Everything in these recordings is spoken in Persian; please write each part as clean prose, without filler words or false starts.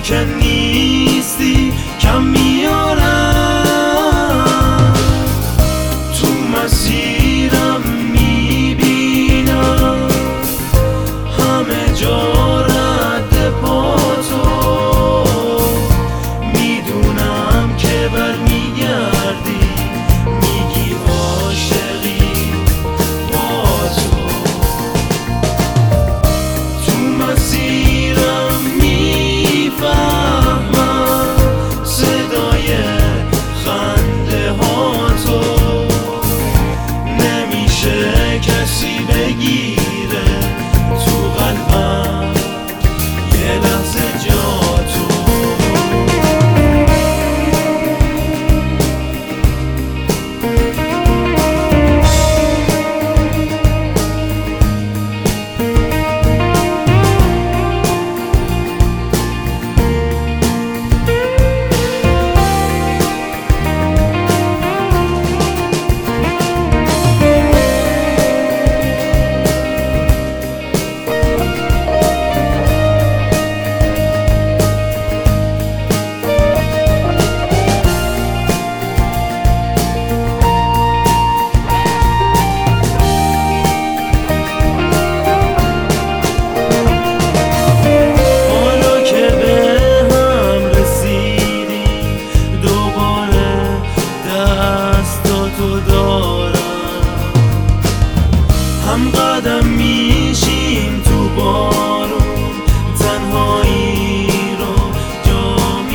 که نیستی کم میارم. تو مسیرم میبینم همه جا رد پا تو، میدونم که برمیگردی میگی عاشقی با تو. تو مسیرم میفهمم صدای خنده ها تو، نمیشه کسی بگیره تو قلبم یه لحظه جا تو. هم قدم میشیم تو بارون، تنهایی رو جا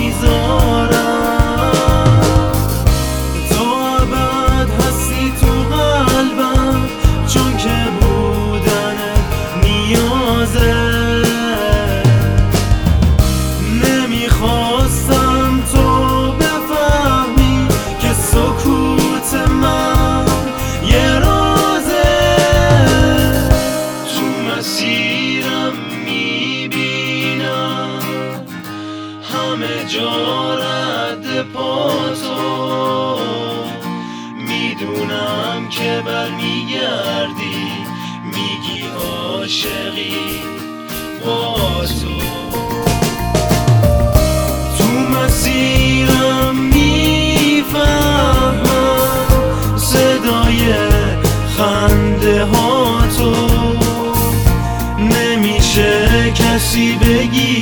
میذارم. تو ابد هستی تو قلبم، چون که بودنت نیازه. نمیخواستم تو بفهمی که سکوت من یه مسیرم میبینم همه جا رد پا تو، میدونم که برمیگردی میگی عاشقی با تو. تو مسیرم میفهمم صدای خنده ها تو، نمیشه کسی بگی